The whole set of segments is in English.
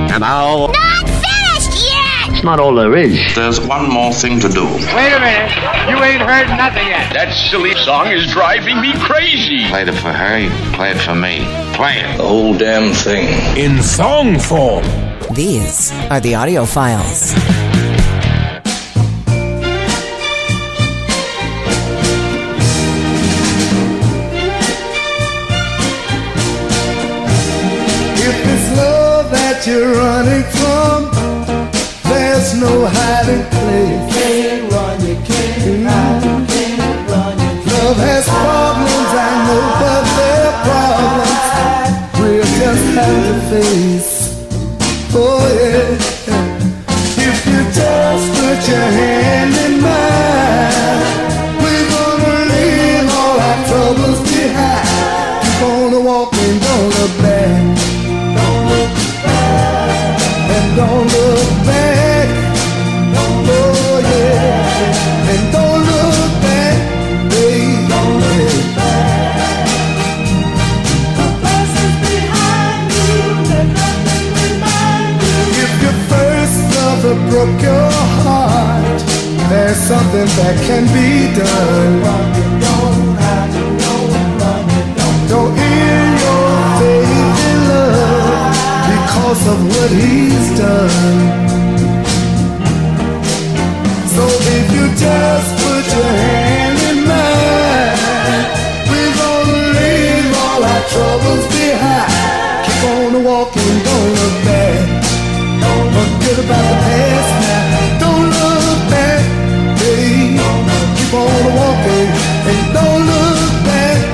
Now. Not finished yet! It's not all there is. There's one more thing to do. Wait a minute. You ain't heard nothing yet. That silly song is driving me crazy. Played it for her, you play it for me. Play it. The whole damn thing. In song form. These are the audio files. If it's love that you're running from, there's no hiding place. Can't run, you can't hide, you can't run, you can't. Love has problems, I know, but they're problems we'll just have to face. Oh yeah. If you just put your hand in mine, we're gonna leave all our troubles behind. Keep on walking, don't look back. Don't look back, oh yeah, and don't look back, babe, don't look back. The past is behind you, let nothing remind you. If your first lover broke your heart, there's something that can be done. Don't end your faith in love because of what he's done. So if you just put your hand in mine, we're gonna leave all our troubles behind. Keep on walking, don't look back. Don't forget about the past now. Don't look back, babe. Keep on walking and don't look back.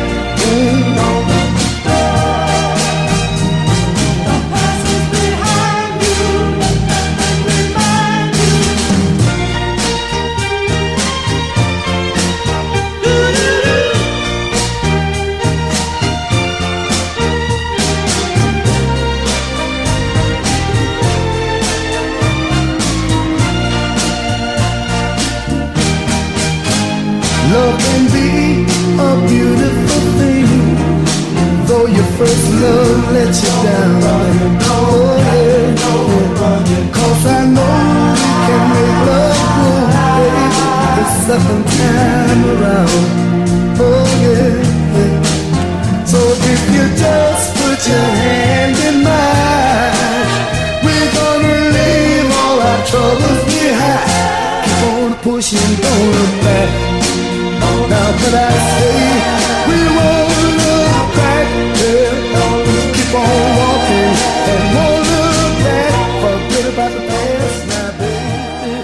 Love can be a beautiful thing, though your first love let you down. Oh yeah, cause I know we can make love grow, baby, the second time around. Oh yeah. So if you just put your hand in mine, we're gonna leave all our troubles behind. Keep on pushing, don't look back. Now could I say we won't look back, yeah. Keep on walking and won't look back. Forget about the past now, baby.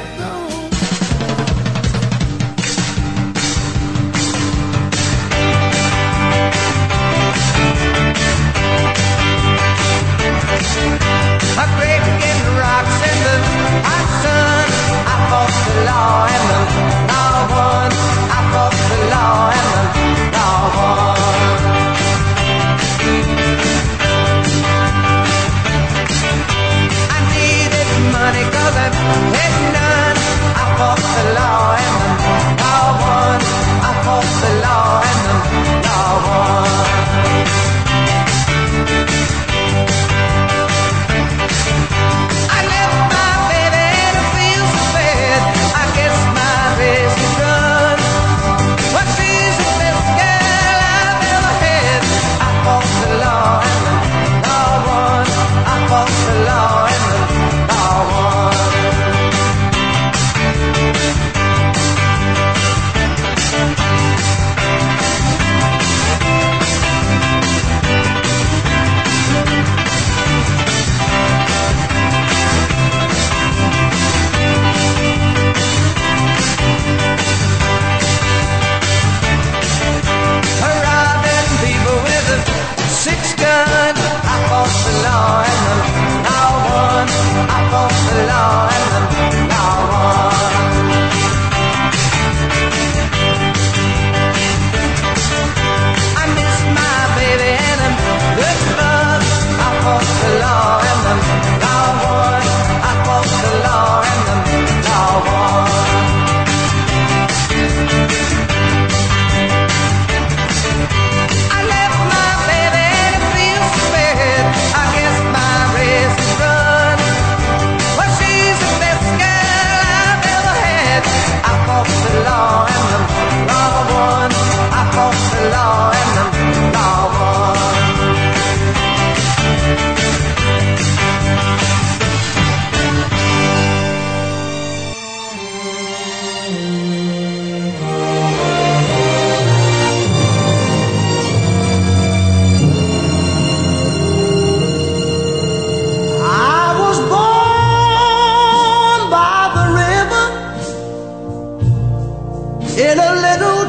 A great big rocks in the hot sun. I fought the law and the law won. I fought the law and the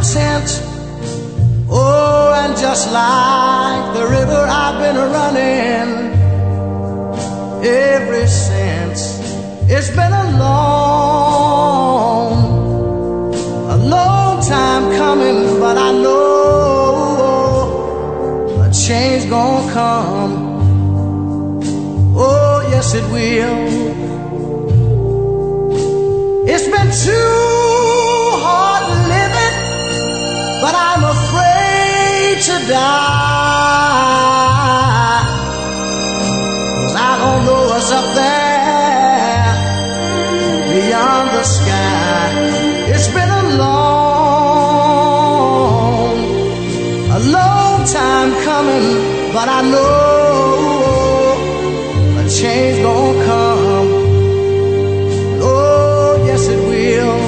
content. Oh, and just like the river I've been running ever since. It's been a long time coming, but I know a change gonna come. Oh, yes it will. It's been too hard living, but I'm afraid to die, 'cause I don't know what's up there beyond the sky. It's been a long time coming, but I know a change gonna come. Oh, yes it will.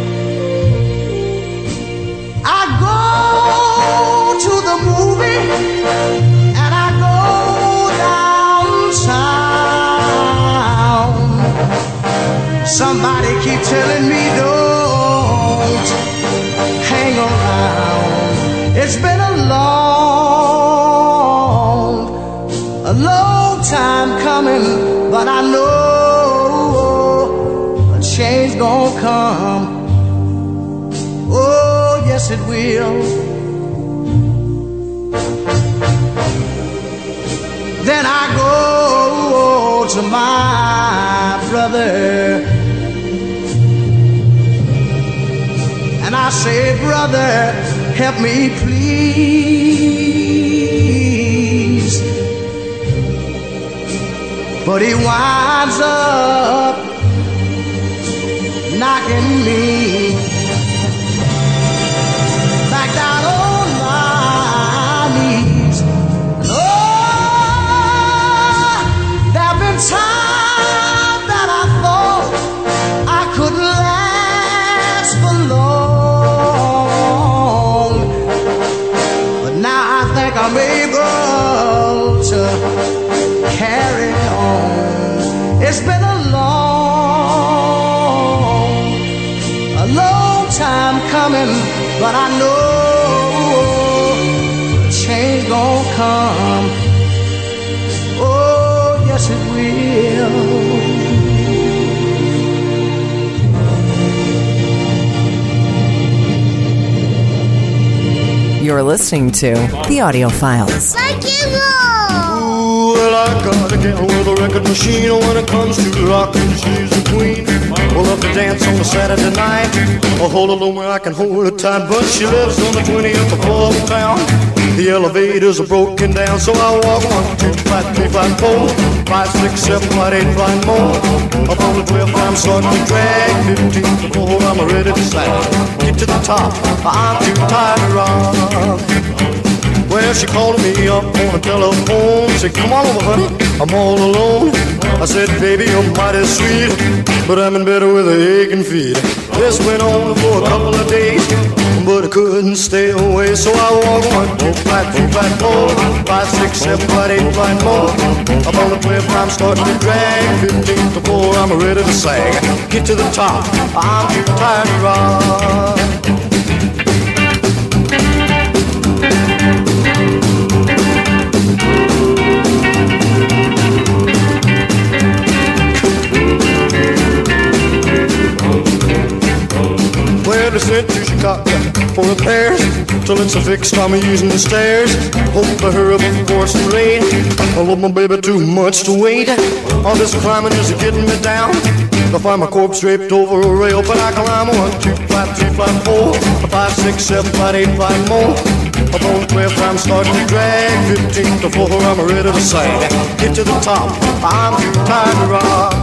I go to the movie and I go downtown. Somebody keep telling me don't hang around. It's been a long time coming, but I know a change gonna come. Oh, yes it will. Then I go to my brother and I say, brother, help me please. But he winds up knocking me back down on my knees. And oh, there have been times that I thought I couldn't last for long, but now I think I'm able to carry on. It's been a long time coming, but I know a change gonna come. Oh, yes it will. You're listening to The Audio Files. Like you roll. Well, I got a gal with a record machine. When it comes to rockin', she's a queen. We'll love to dance on a Saturday night. I'll hold her where I can hold her tight. But she lives on the 20th floor of town. The elevators are broken down, so I walk 1, 2, 5, 3, 5, 4, 5, 6, 7, 8, 9 more. Up on the 12th, I'm starting to drag. 15th floor, I'm ready to sag. Get to the top, I'm too tired to rock. Well, she called me up on the telephone. Said, come on over, honey, I'm all alone. I said, baby, you're mighty sweet, but I'm in bed with a aching feet. This went on for a couple of days, but I couldn't stay away. So I walked 1, 2, 5, 3, 5, 4, 5, 6, 7, 8, 9 more. Up on the 12th, I'm starting to drag. 15th to 4, I'm ready to sag. Get to the top, I'm too tired to rock. Well, they sent to Chicago for repairs, till it's a fixed, I'm using the stairs. Hope to hurry up before it's too late. I love my baby too much to wait. All this climbing is getting me down. I find my corpse draped over a rail, but I climb 1, 2, 5, 3, 5, 4, 5, 6, 7, 8, 9 more. Up on the 12th, I'm starting to drag. 15th to 4, I'm ready to sag. Get to the top, I'm too tired to rock.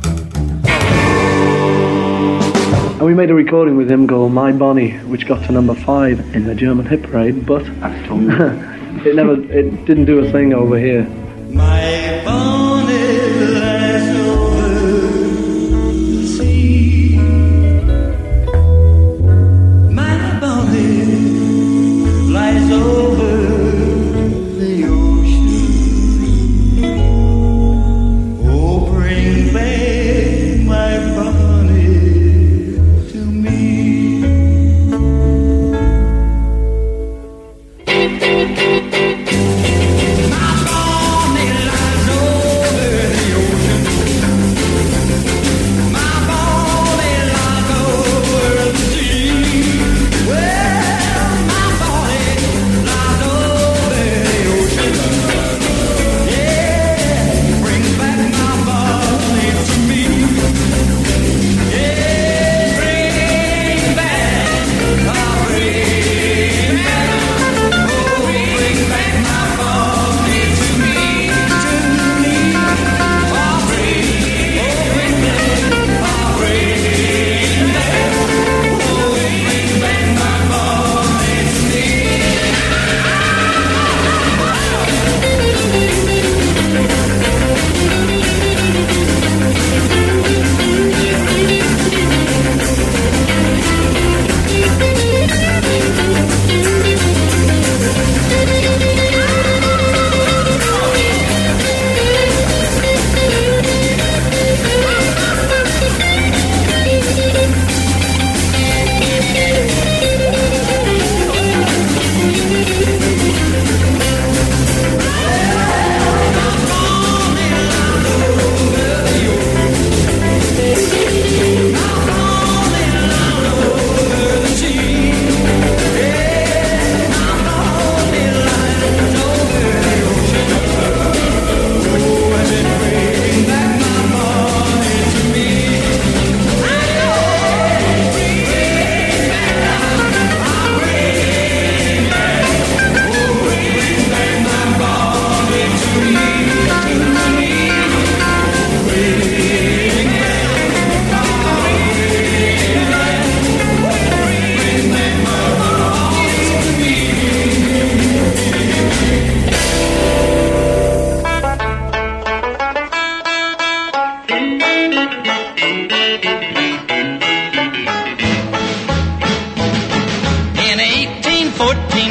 And we made a recording with him called My Bonnie, which got to number 5 in the German hit parade, but it didn't do a thing over here. My Bonnie lies over the sea. My Bonnie lies over the ocean. Oh, bring back my Bonnie to me.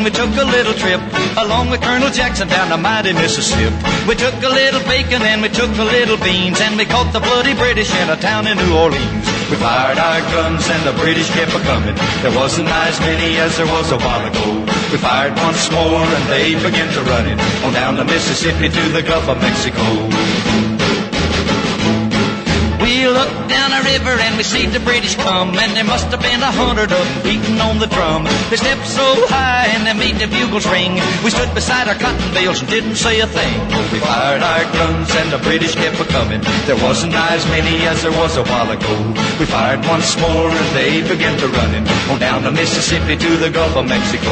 we took a little trip along with Colonel Jackson down the mighty Mississippi. We took a little bacon and we took a little beans, and we caught the bloody British in a town in New Orleans. We fired our guns and the British kept a-coming. There wasn't as many as there was a while ago. We fired once more and they began to run it on down the Mississippi to the Gulf of Mexico. We looked down a river and we see the British come, and there must have been 100 of them beating on the drum. They stepped so high and they made the bugles ring. We stood beside our cotton bales and didn't say a thing. We fired our guns and the British kept a-coming. There wasn't as many as there was a while ago. We fired once more and they began to run it on down the Mississippi to the Gulf of Mexico.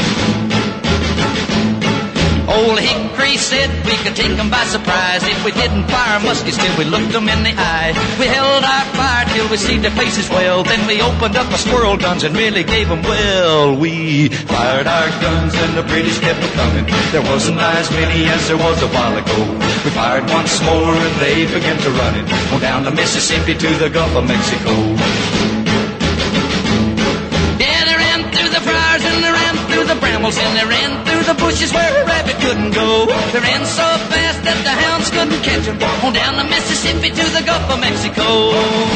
Old Hickory said we could take them by surprise if we didn't fire muskets till we looked them in the eye. We held our fire till we see their faces well. Then we opened up our squirrel guns and really gave them well. We fired our guns and the British kept coming. There wasn't as many as there was a while ago. We fired once more and they began to run it on down the Mississippi to the Gulf of Mexico. Yeah, they ran through the briars and they ran through the brambles and they ran through the bushes where a rabbit couldn't go. They ran so fast that the hounds couldn't catch them on down the Mississippi to the Gulf of Mexico.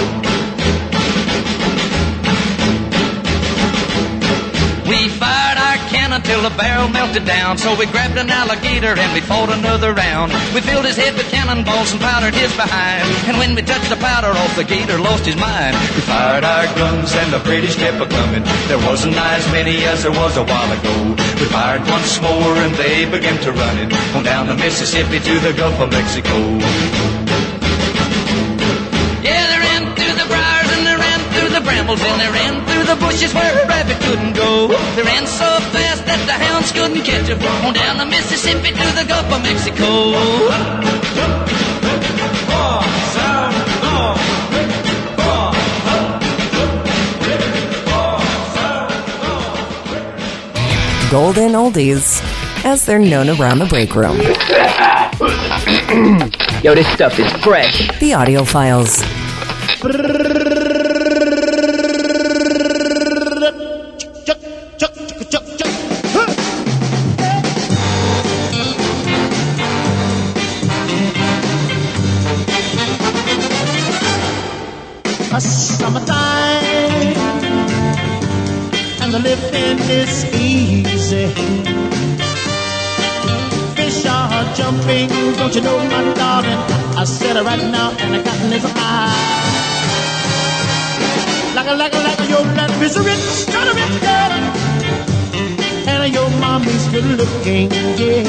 We fired our cannon till the barrel melted down, so we grabbed an alligator and we fought another round. We filled his head with cannonballs and powdered his behind, and when we touched the powder off, the gator lost his mind. We fired our guns and the British kept a-coming. There wasn't as many as there was a while ago. We fired once more and they began to run it on down the Mississippi to the Gulf of Mexico. Yeah, they ran through the briars and they ran through the brambles and they ran through the bushes where a rabbit couldn't go. They ran so fast that the hounds couldn't catch them on down the Mississippi to the Gulf of Mexico. Golden Oldies, as they're known around the break room. Yo, this stuff is fresh. The Audio Files. Summertime and the living is easy. Fish are jumping, don't you know, my darling? I said it right now, and the cotton is high. Like your land is rich, kind of rich girl, and your mommy's good looking, yeah.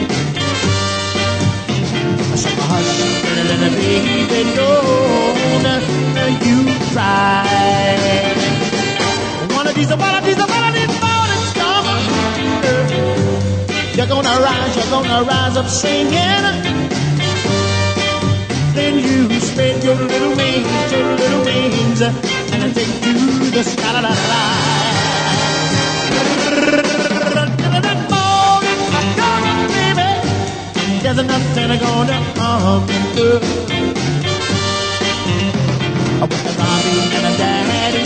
So hush, little baby, don't you cry. One of these mornings come, you're gonna rise up singing. Then you spread your little wings, and take to the sky. La, la, la. Come on, baby, there's nothing gonna harm you. With the mommy and the daddy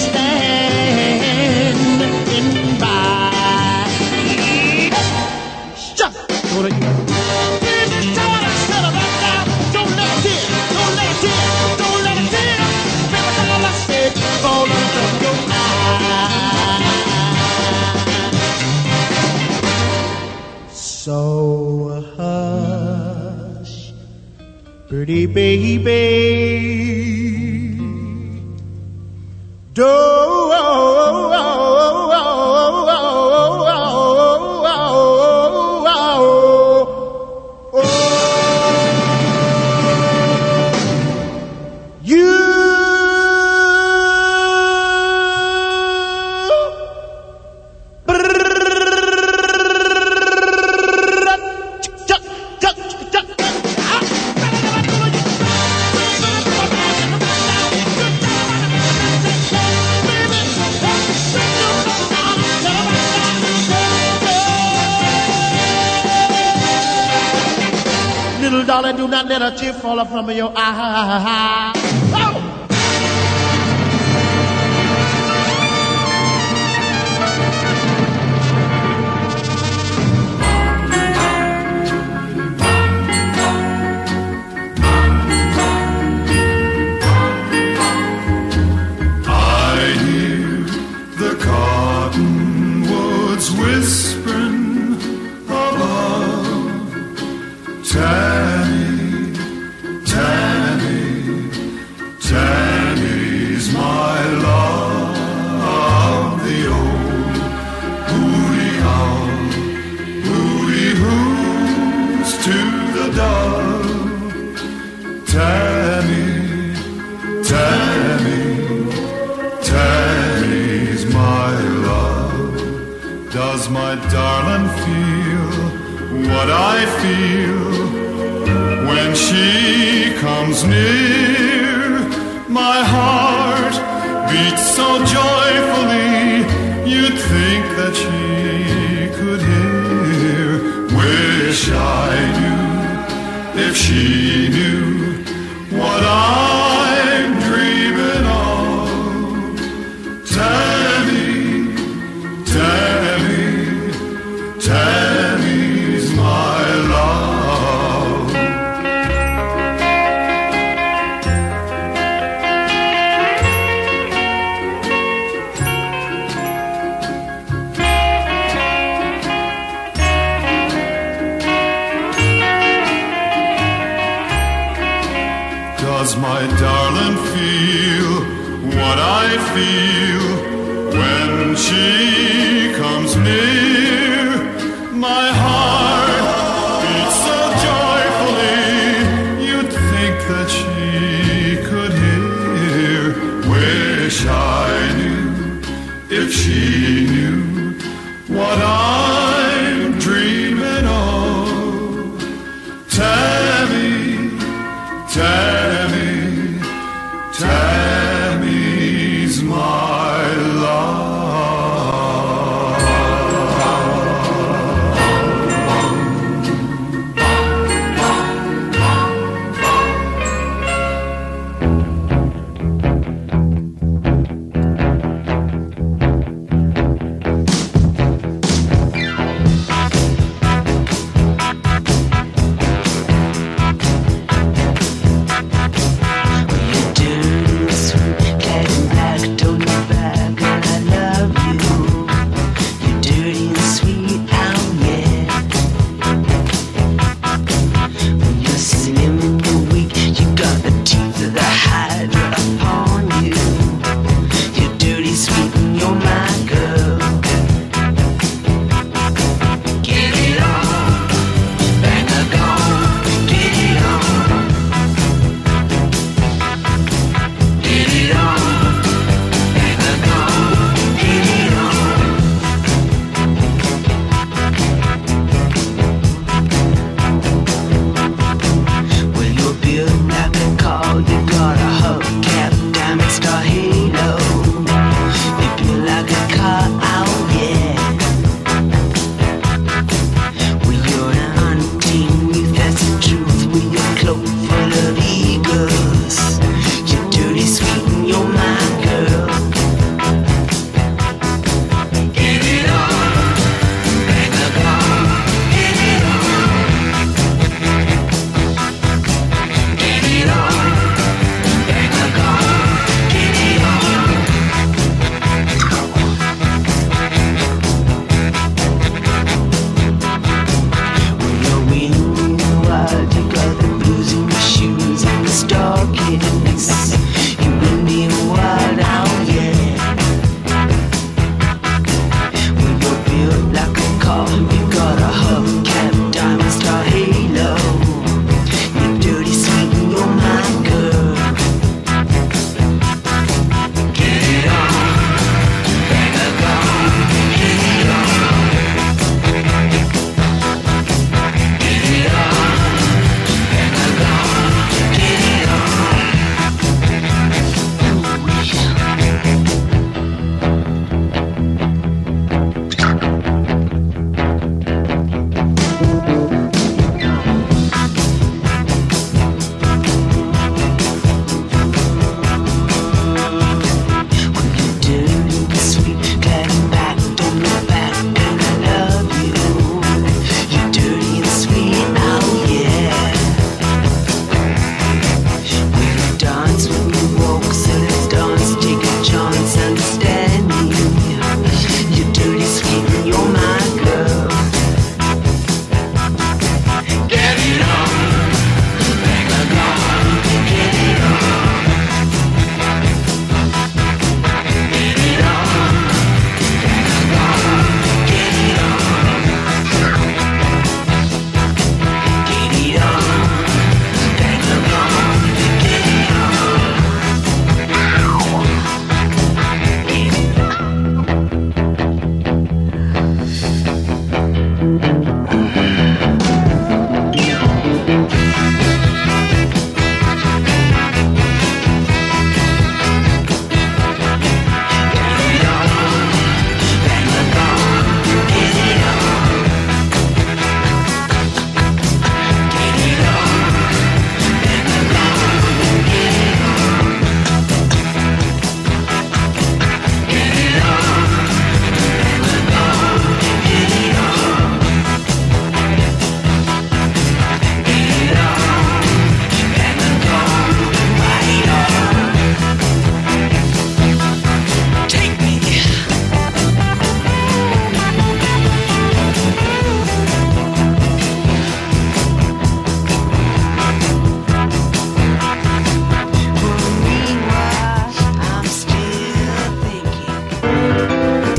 standing by. Shut up, go to you. Don't let it in, don't let it in, don't let it in. Remember all I said, fall under your eyes. So hush, pretty baby. Darling, do not let a tear fall from your eye. Tammy's my love. Does my darling feel what I feel when she comes near? My heart beats so joyfully, you'd think that she could hear. Wish I knew, if she knew what I'm dreaming of. Tammy, Tammy, Tammy's my love. Does my darling feel what I feel when she comes near? My heart beats so joyfully, you'd think that she could hear. Wish I knew, if she knew what I'm dreaming of. Tammy, Tammy, Tammy's my love.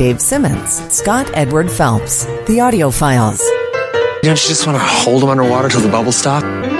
Dave Simmons, Scott Edward Phelps, The Audio Files. Don't you just want to hold them underwater till the bubbles stop?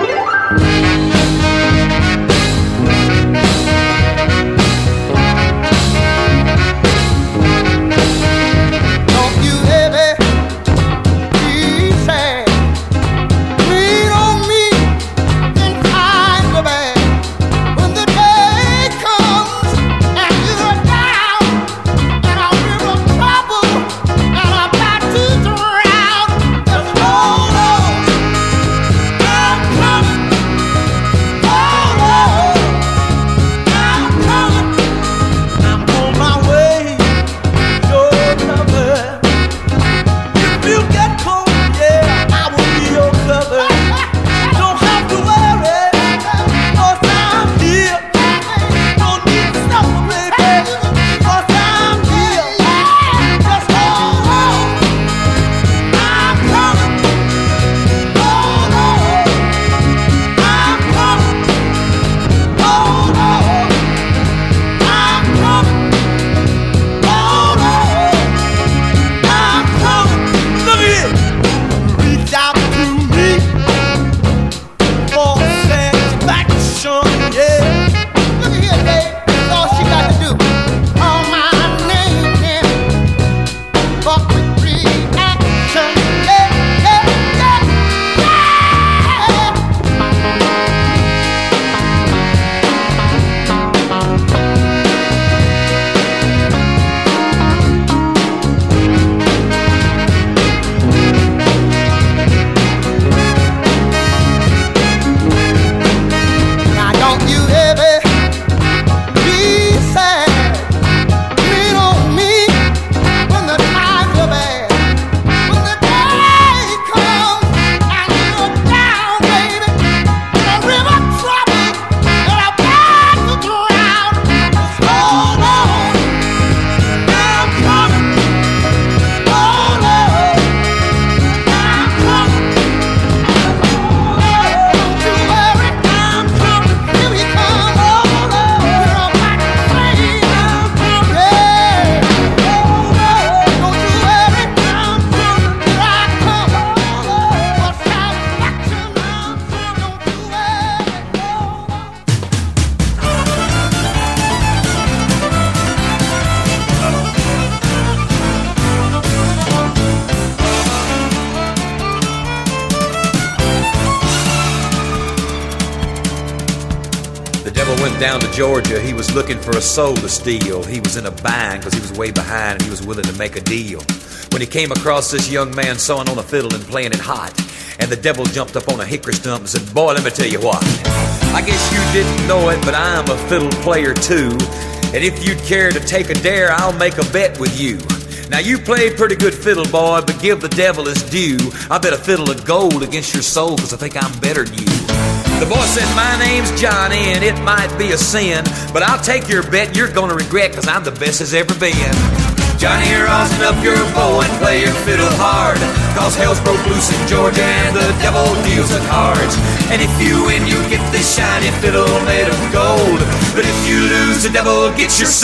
Down to Georgia, he was looking for a soul to steal. He was in a bind because he was way behind and he was willing to make a deal. When he came across this young man sawing on a fiddle and playing it hot, and the devil jumped up on a hickory stump and said, "Boy, let me tell you what. I guess you didn't know it, but I'm a fiddle player too. And if you'd care to take a dare, I'll make a bet with you. Now you played pretty good fiddle, boy, but give the devil his due. I bet a fiddle of gold against your soul because I think I'm better than you." The boy said, "My name's Johnny, and it might be a sin, but I'll take your bet you're gonna regret, cause I'm the best as ever been. Johnny, rosin up your bow and play your fiddle hard, cause hell's broke loose in Georgia and the devil deals the cards. And if you win, you get this shiny fiddle made of gold, but if you lose, the devil gets your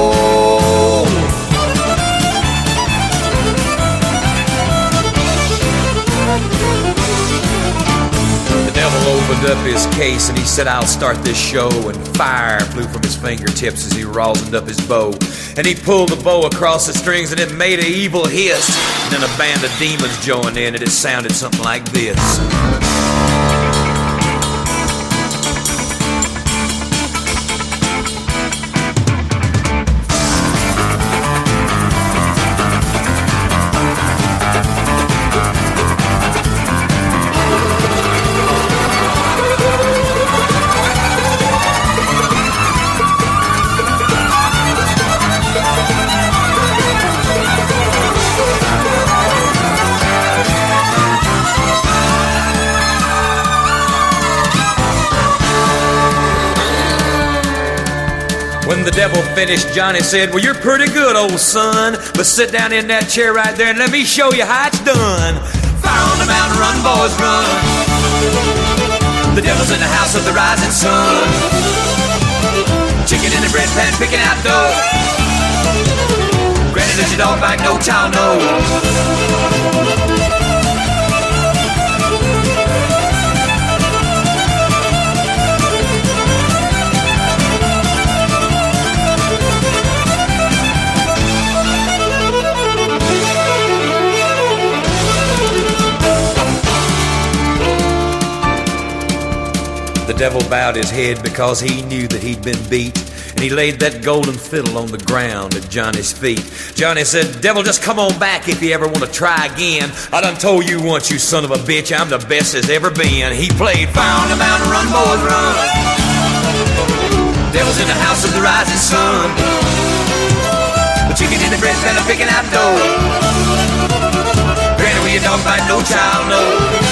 soul." The devil opened up his case and he said, "I'll start this show," and fire flew from his fingertips as he rosined up his bow. And he pulled the bow across the strings and it made an evil hiss. And then a band of demons joined in and it sounded something like this. When the devil finished, Johnny said, "Well, you're pretty good, old son, but sit down in that chair right there and let me show you how it's done. Fire on the mountain, run, boys, run. The devil's in the house of the rising sun. Chicken in the bread pan, picking out dough. Granny Granny says your dog bite, no child knows. The devil bowed his head because he knew that he'd been beat, and he laid that golden fiddle on the ground at Johnny's feet. Johnny said, devil, just come on back if you ever want to try again. I done told you once, you son of a bitch, I'm the best there's ever been. He played Found a Mountain, Run, Boys, Run. Devil's in the house of the rising sun. The chicken in the bread pan are picking out dough. Granny, will your dog bite? No child knows.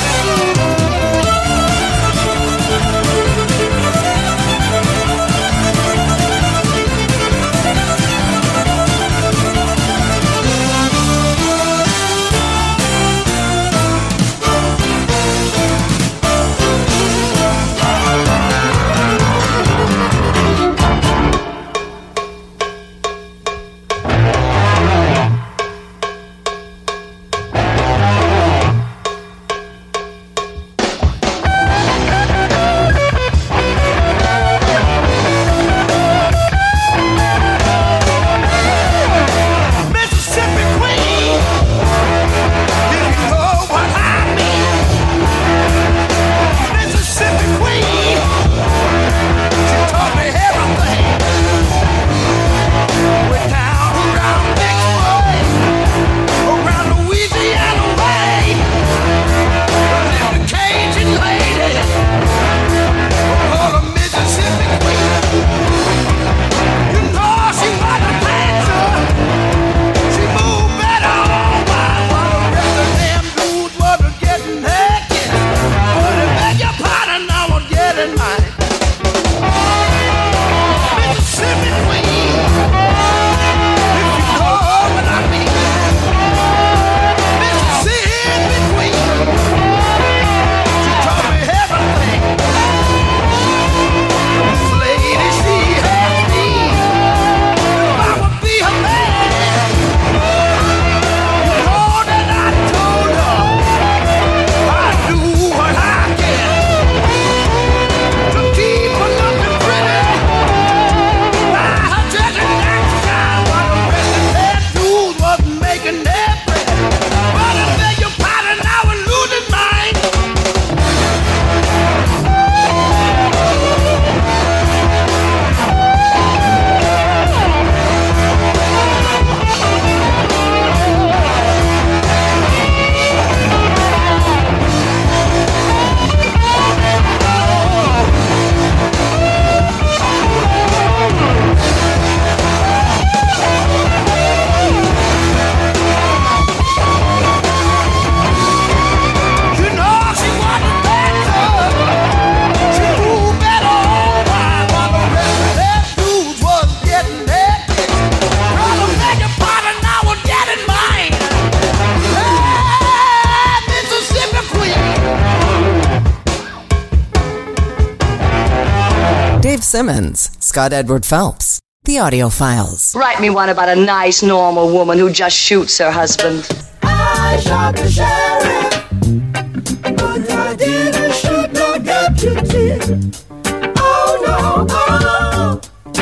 Dave Simmons, Scott Edward Phelps, The Audio Files. Write me one about a nice, normal woman who just shoots her husband. I shot the sheriff, but I didn't shoot no deputy. Oh no, oh.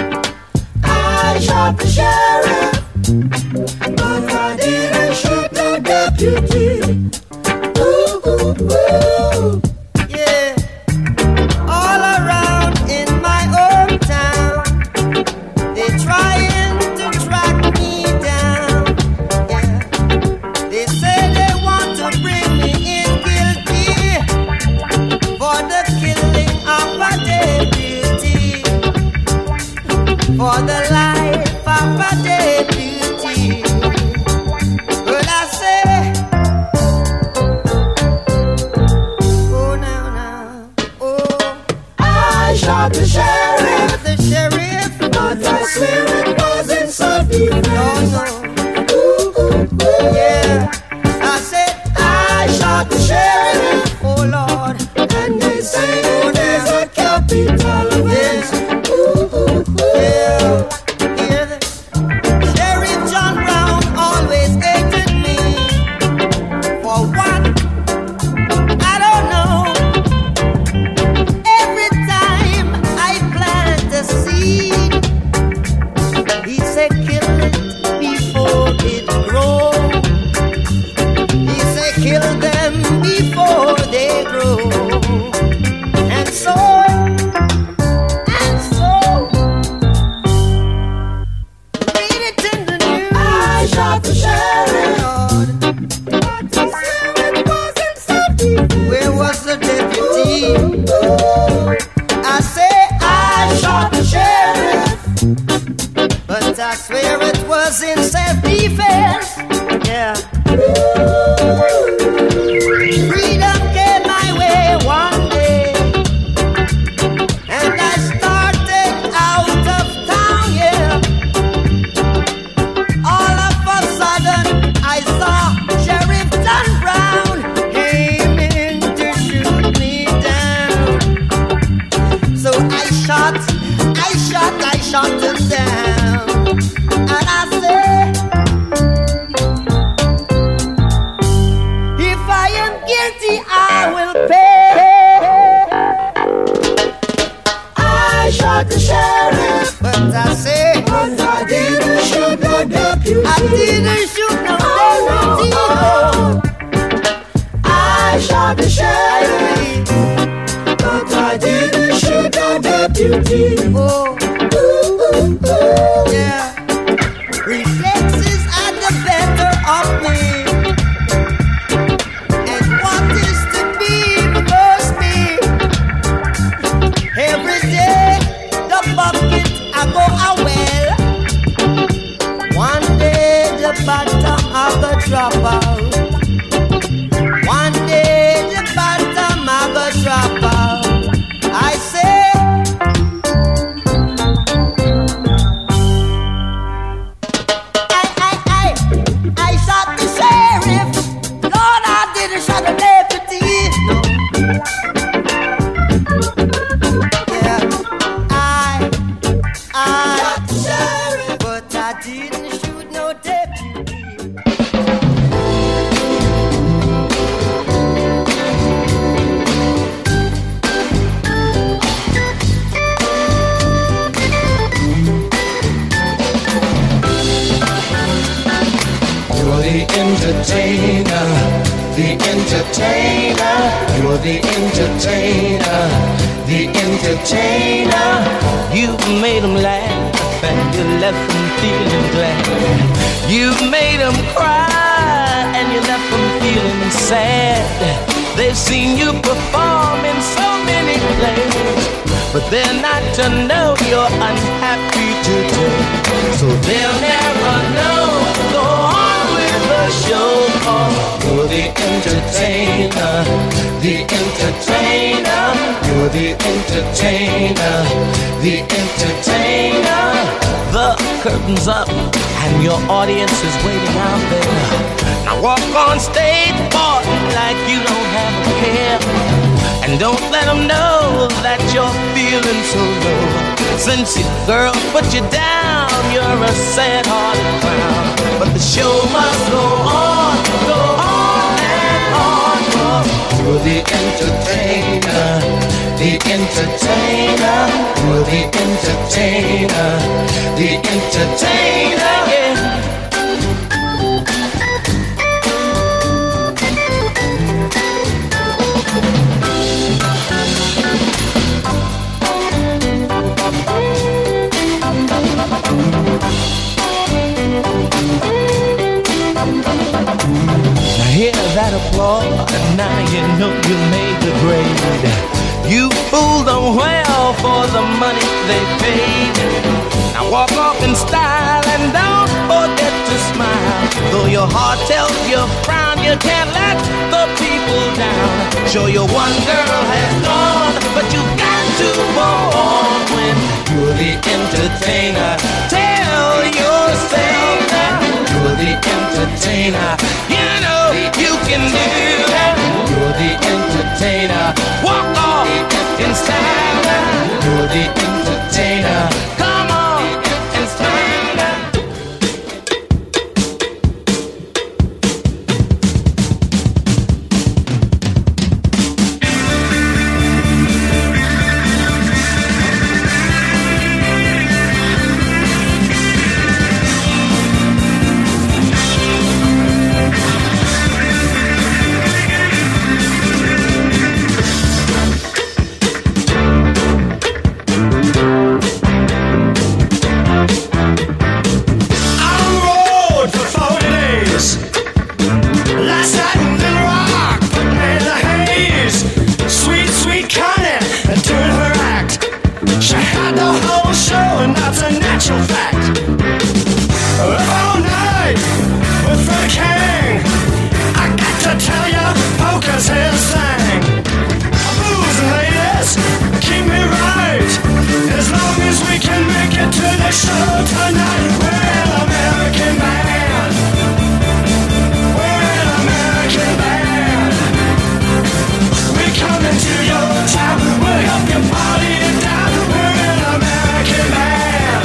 I shot the sheriff, but I didn't shoot no deputy. Ooh, ooh, ooh. Yeah. All around in my hometown, they're trying to track me down. Yeah. They say they want to bring me in guilty for the killing of a deputy, for the life of a deputy. Well, I say, oh now, oh, I shot the sheriff, but I swear it wasn't self-defense. No. Ooh, ooh, ooh. Yeah, I said I shot the sheriff, oh Lord, and they say there's a capital offense. Ooh, ooh, ooh. Yeah, hear the Sheriff John Brown swear it was in self-defense. Yeah. Freedom came my way one day, and I started out of town, yeah. All of a sudden, I saw Sheriff John Brown aiming to shoot me down. So I shot him down, and I said, if I am guilty, I will pay. I shot the sheriff, but I say, but I didn't shoot no deputy. I didn't shoot no deputy. Oh. I shot the sheriff, but I didn't shoot no deputy. Oh. Yeah, reflexes are the better of me, and what is to be must be. Every day the bucket I go a well. One day the bottom I go drop out. One day the bottom I go drop out. I say. You're the entertainer, the entertainer. You made them laugh and you left them feeling glad. You made them cry and you left them feeling sad. They've seen you perform in so many plays, but they're not to know you're unhappy today. So they'll never know. Go on with the show. You're the entertainer, the entertainer. You're the entertainer, the entertainer. The curtain's up and your audience is waiting out there. Now walk on stage, boy, like you don't have a care. And don't let them know that you're feeling so low. Since your girl put you down, you're a sad-hearted clown. But the show must go on and on. You're the entertainer, the entertainer. You're the entertainer, the entertainer, yeah. Hear that applause, and now you know you made the grade. You fooled them well for the money they paid. Now walk off in style and don't forget to smile. Though your heart tells you frown, you can't let the people down. Sure, your one girl has gone, but you got to go on when you're the entertainer. Tell yourself that you're the entertainer. You know you can do that. You're the entertainer. Walk off in style. You're the entertainer. Come on and smile. the whole show, and that's a natural fact. Up all night with Freddie King. I got to tell ya, poker's his thing. Blues and ladies, keep me right. As long as we can make it to the show tonight, we're an American band. We're an American band. We're coming to your town. We'll help you party it down. We're an American band.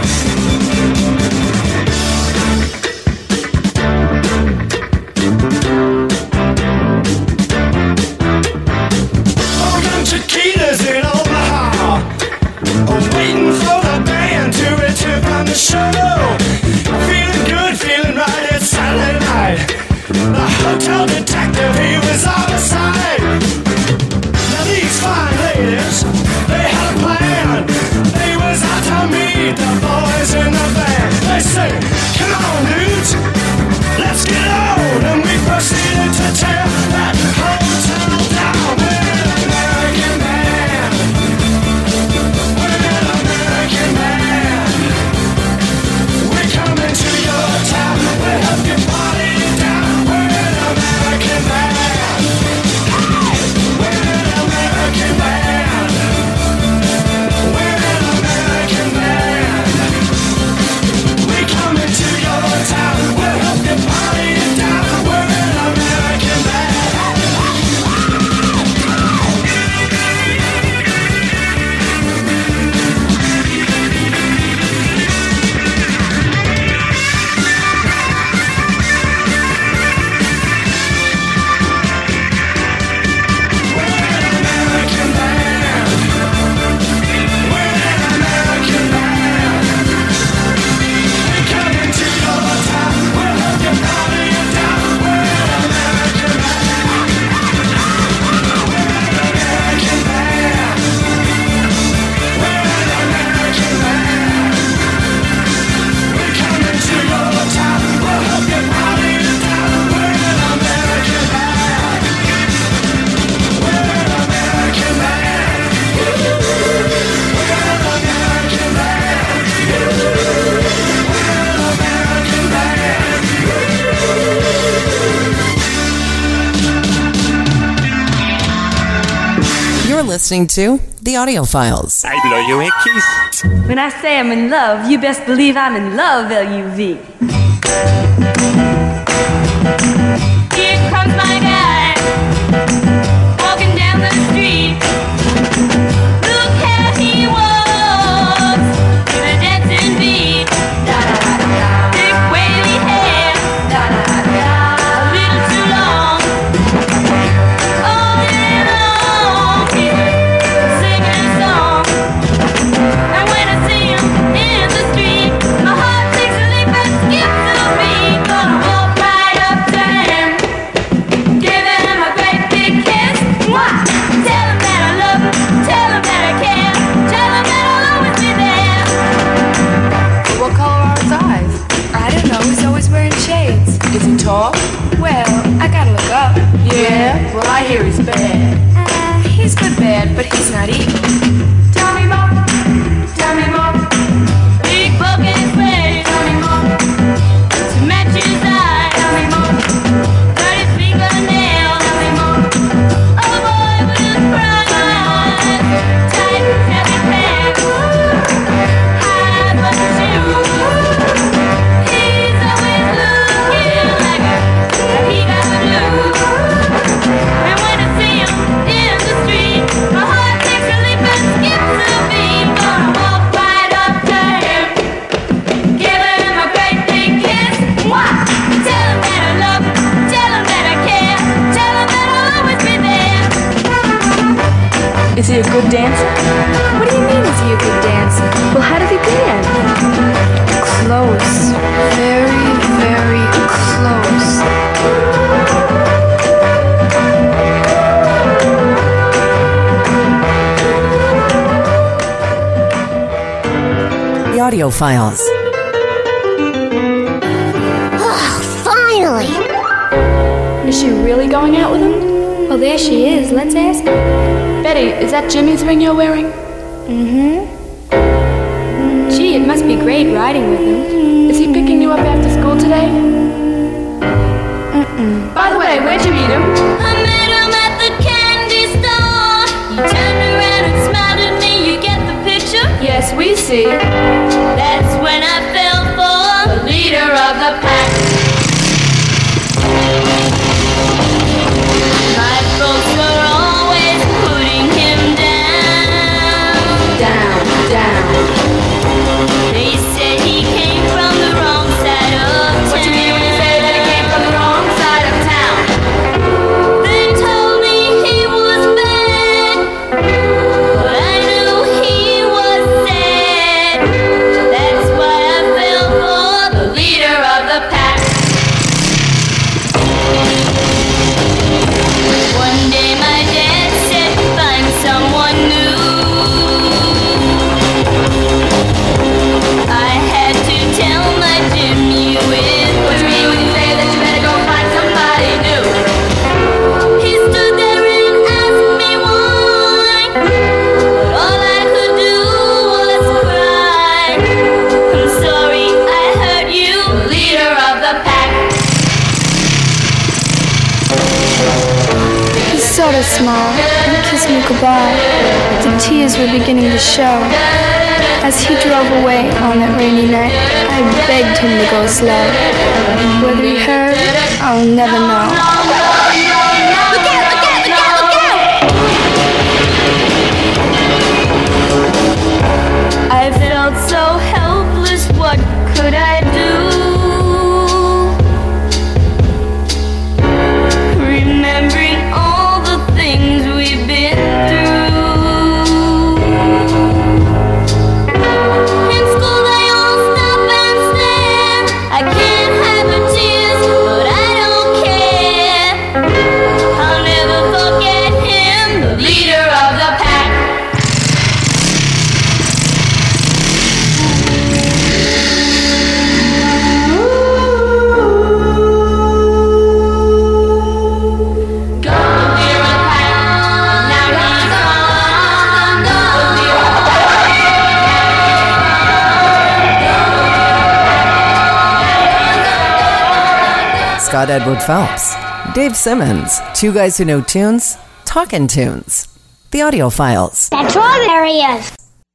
Chiquitas in Omaha, waiting for the band to return from the show. Feeling good, feeling right, it's Saturday night. The hotel detective, he was on the side. Now these fine ladies, they had a plan. They was out to meet the boys in the band. They say, come on dudes, let's get on. And we proceeded to tear that hotel down. Listening to The Audio Files. I blow you a kiss. When I say I'm in love, you best believe I'm in love, L-U-V. Here comes my guy, walking down the street. Look how he walks, with a dancing beat. Da-da-da-da. Thick wavy hair, da-da-da-da. A little too long. All day long, he's singing a song. And when I see him in the street, my heart takes a leap and skips a beat. Gonna walk right up to him, give him a great big kiss. Mwah! Tell him that I love him, tell him that I care, tell him that I'll always be there. What color are his eyes? I don't know, he's always wearing shades. Is he tall? Well, I gotta look up. Yeah? Well, I hear he's bad. He's good bad, but he's not evil. Tell me more, tell me more. Big bulky face, Tell me more, to match his eyes. tell me more, Dirty fingernails, tell me more. a boy with a pride. Tight, heavy pants, high button shoes. He's always looking like he got the blues. And when I see him in the street, my heart takes a leap and skips a beat. Gonna walk right up to him, give him a great big kiss. Mwah! Tell him that I love him, tell him that I care, tell him that I'll always be there. Is he a good dancer? What do you mean, is he a good dancer? Well, how does he dance? Close. Very, very close. The Audio Files. Finally! Is she really going out with him? Well, there she is. Let's ask her. Betty, is that Jimmy's ring you're wearing? Mm-hmm. It must be great riding with him. Is he picking you up after school today? By the way, where'd you meet him? I met him at the candy store. He turned around and smiled at me. You get the picture? Yes, we see. That's when I fell for the leader of the pack. My folks were always putting him down. Down, down. They said he came from the wrong side of town. What do you mean when you say that he came from the wrong side of town? They told me he was bad, but I knew he was sad. That's why I fell for the leader of the pack. One day my dad said, find someone new. I had to tell my Jim you is. What do you mean when you say that you better go find somebody new? He stood there and asked me why, but all I could do was cry. I'm sorry I hurt you, leader of the pack. He sort of smiled and kissed me goodbye. The tears were beginning to show. As he drove away on that rainy night, I begged him to go slow. Whether he heard, I'll never know. Look out, look out, look out, look out! I felt so helpless, what could I do? Remembering all the things we've been through. In school they all stop and stare. I can't have the tears, but I don't care. I'll never forget him, the leader of the pack. Scott Edward Phelps, Dave Simmons, two guys who know tunes, talking tunes. The Audio Files. That's all there is.